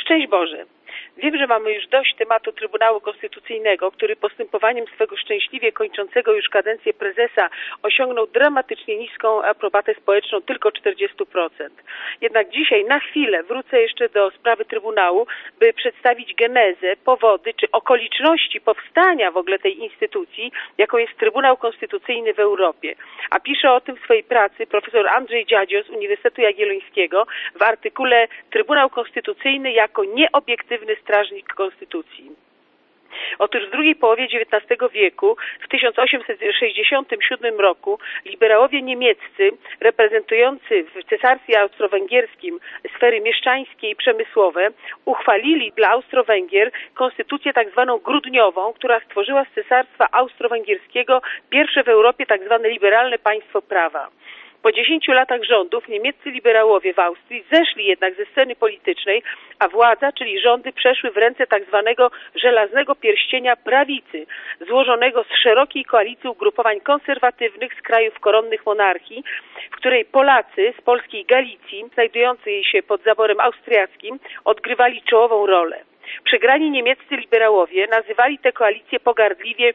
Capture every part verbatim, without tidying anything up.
Szczęść Boże! Wiem, że mamy już dość tematu Trybunału Konstytucyjnego, który postępowaniem swego szczęśliwie kończącego już kadencję prezesa osiągnął dramatycznie niską aprobatę społeczną, tylko czterdzieści procent. Jednak dzisiaj na chwilę wrócę jeszcze do sprawy Trybunału, by przedstawić genezę, powody czy okoliczności powstania w ogóle tej instytucji, jaką jest Trybunał Konstytucyjny w Europie. A pisze o tym w swojej pracy profesor Andrzej Dziadzio z Uniwersytetu Jagiellońskiego w artykule Trybunał Konstytucyjny jako nieobiektywny strażnik Konstytucji. Otóż w drugiej połowie dziewiętnastego wieku, w tysiąc osiemset sześćdziesiątym siódmym roku, liberałowie niemieccy, reprezentujący w Cesarstwie Austro-Węgierskim sfery mieszczańskie i przemysłowe, uchwalili dla Austro-Węgier konstytucję tak zwaną grudniową, która stworzyła z Cesarstwa Austro-Węgierskiego pierwsze w Europie tak zwane liberalne państwo prawa. Po dziesięciu latach rządów niemieccy liberałowie w Austrii zeszli jednak ze sceny politycznej, a władza, czyli rządy, przeszły w ręce tak zwanego żelaznego pierścienia prawicy, złożonego z szerokiej koalicji ugrupowań konserwatywnych z krajów koronnych monarchii, w której Polacy z polskiej Galicji, znajdującej się pod zaborem austriackim, odgrywali czołową rolę. Przegrani niemieccy liberałowie nazywali tę koalicję pogardliwie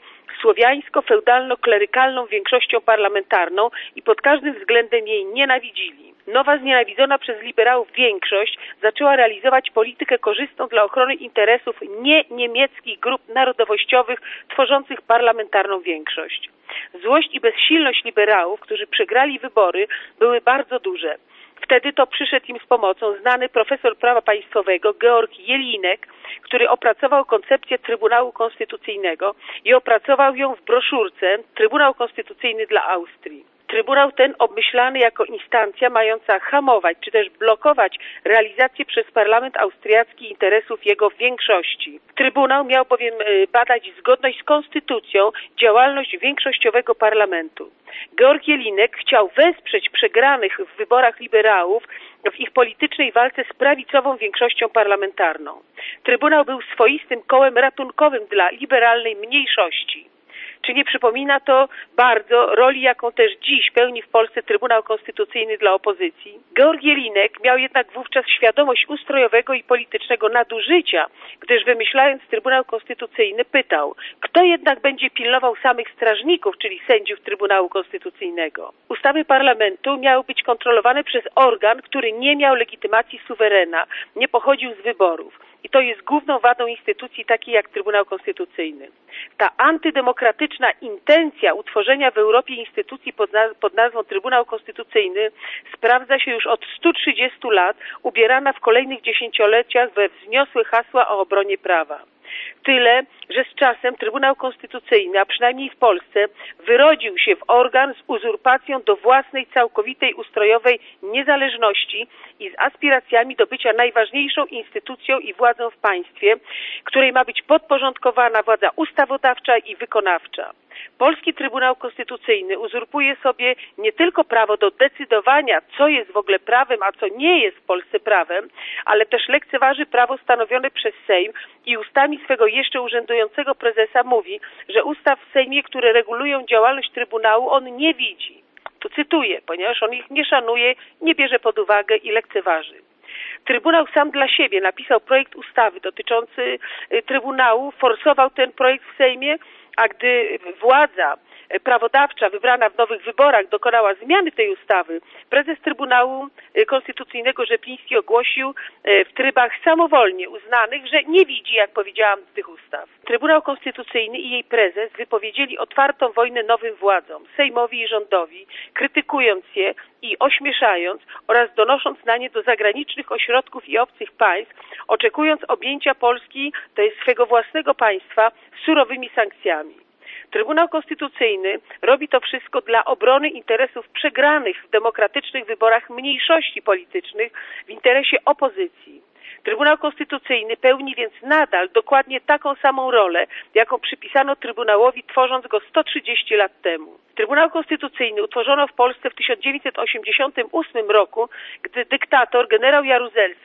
słowiańsko-feudalno-klerykalną większością parlamentarną i pod każdym względem jej nienawidzili. Nowa znienawidzona przez liberałów większość zaczęła realizować politykę korzystną dla ochrony interesów nie niemieckich grup narodowościowych tworzących parlamentarną większość. Złość i bezsilność liberałów, którzy przegrali wybory, były bardzo duże. Wtedy to przyszedł im z pomocą znany profesor prawa państwowego Georg Jelinek, który opracował koncepcję Trybunału Konstytucyjnego i opracował ją w broszurce Trybunał Konstytucyjny dla Austrii. Trybunał ten obmyślany jako instancja mająca hamować czy też blokować realizację przez parlament austriacki interesów jego większości. Trybunał miał bowiem badać zgodność z konstytucją działalność większościowego parlamentu. Georg Jelinek chciał wesprzeć przegranych w wyborach liberałów w ich politycznej walce z prawicową większością parlamentarną. Trybunał był swoistym kołem ratunkowym dla liberalnej mniejszości. Czy nie przypomina to bardzo roli, jaką też dziś pełni w Polsce Trybunał Konstytucyjny dla opozycji? Georg Jelinek miał jednak wówczas świadomość ustrojowego i politycznego nadużycia, gdyż wymyślając Trybunał Konstytucyjny pytał, kto jednak będzie pilnował samych strażników, czyli sędziów Trybunału Konstytucyjnego. Ustawy parlamentu miały być kontrolowane przez organ, który nie miał legitymacji suwerena, nie pochodził z wyborów. I to jest główną wadą instytucji takiej jak Trybunał Konstytucyjny. Ta antydemokratyczna intencja utworzenia w Europie instytucji pod, naz- pod nazwą Trybunał Konstytucyjny sprawdza się już od stu trzydziestu lat, ubierana w kolejnych dziesięcioleciach we wzniosłe hasła o obronie prawa. Tyle, że z czasem Trybunał Konstytucyjny, a przynajmniej w Polsce, wyrodził się w organ z uzurpacją do własnej całkowitej ustrojowej niezależności i z aspiracjami do bycia najważniejszą instytucją i władzą w państwie, której ma być podporządkowana władza ustawodawcza i wykonawcza. Polski Trybunał Konstytucyjny uzurpuje sobie nie tylko prawo do decydowania, co jest w ogóle prawem, a co nie jest w Polsce prawem, ale też lekceważy prawo stanowione przez Sejm i ustami swego jeszcze urzędującego prezesa mówi, że ustaw w Sejmie, które regulują działalność Trybunału, on nie widzi. Tu cytuję, ponieważ on ich nie szanuje, nie bierze pod uwagę i lekceważy. Trybunał sam dla siebie napisał projekt ustawy dotyczący Trybunału, forsował ten projekt w Sejmie, a gdy władza prawodawcza wybrana w nowych wyborach dokonała zmiany tej ustawy, prezes Trybunału Konstytucyjnego Rzepliński ogłosił w trybach samowolnie uznanych, że nie widzi, jak powiedziałam, tych ustaw. Trybunał Konstytucyjny i jej prezes wypowiedzieli otwartą wojnę nowym władzom, Sejmowi i rządowi, krytykując je i ośmieszając oraz donosząc na nie do zagranicznych ośrodków i obcych państw, oczekując objęcia Polski, to jest swego własnego państwa, surowymi sankcjami. Trybunał Konstytucyjny robi to wszystko dla obrony interesów przegranych w demokratycznych wyborach mniejszości politycznych w interesie opozycji. Trybunał Konstytucyjny pełni więc nadal dokładnie taką samą rolę, jaką przypisano Trybunałowi, tworząc go sto trzydzieści lat temu. Trybunał Konstytucyjny utworzono w Polsce w tysiąc dziewięćset osiemdziesiątym ósmym roku, gdy dyktator generał Jaruzelski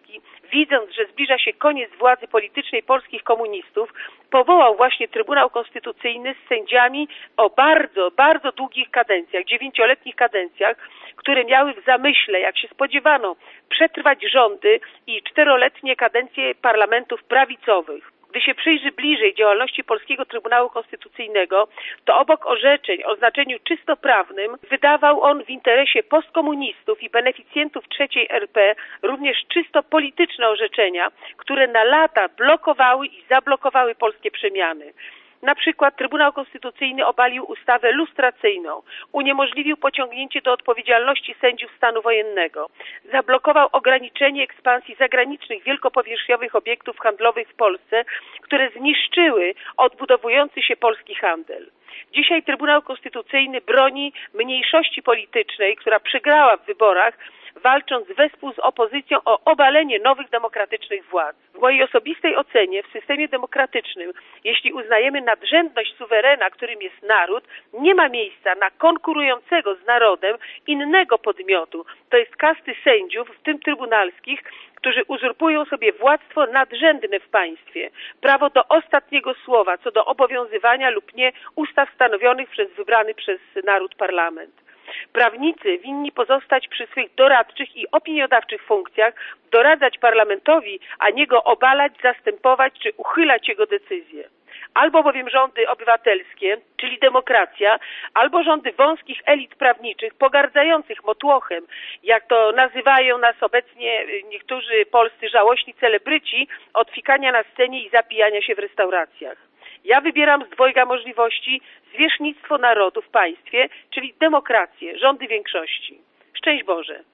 widząc, że zbliża się koniec władzy politycznej polskich komunistów, powołał właśnie Trybunał Konstytucyjny z sędziami o bardzo, bardzo długich kadencjach, dziewięcioletnich kadencjach, które miały w zamyśle, jak się spodziewano, przetrwać rządy i czteroletnie kadencje parlamentów prawicowych. Gdy się przyjrzy bliżej działalności Polskiego Trybunału Konstytucyjnego, to obok orzeczeń o znaczeniu czysto prawnym wydawał on w interesie postkomunistów i beneficjentów trzeciej R P również czysto polityczne orzeczenia, które na lata blokowały i zablokowały polskie przemiany. Na przykład Trybunał Konstytucyjny obalił ustawę lustracyjną, uniemożliwił pociągnięcie do odpowiedzialności sędziów stanu wojennego, zablokował ograniczenie ekspansji zagranicznych wielkopowierzchniowych obiektów handlowych w Polsce, które zniszczyły odbudowujący się polski handel. Dzisiaj Trybunał Konstytucyjny broni mniejszości politycznej, która przegrała w wyborach, walcząc wespół z opozycją o obalenie nowych demokratycznych władz. W mojej osobistej ocenie w systemie demokratycznym, jeśli uznajemy nadrzędność suwerena, którym jest naród, nie ma miejsca na konkurującego z narodem innego podmiotu, to jest kasty sędziów, w tym trybunalskich, którzy uzurpują sobie władztwo nadrzędne w państwie, prawo do ostatniego słowa co do obowiązywania lub nie ustaw stanowionych przez wybrany przez naród parlament. Prawnicy winni pozostać przy swych doradczych i opiniodawczych funkcjach, doradzać parlamentowi, a nie go obalać, zastępować czy uchylać jego decyzje. Albo bowiem rządy obywatelskie, czyli demokracja, albo rządy wąskich elit prawniczych pogardzających motłochem, jak to nazywają nas obecnie niektórzy polscy żałośni celebryci, od fikania na scenie i zapijania się w restauracjach. Ja wybieram z dwojga możliwości zwierzchnictwo narodu w państwie, czyli demokrację, rządy większości. Szczęść Boże!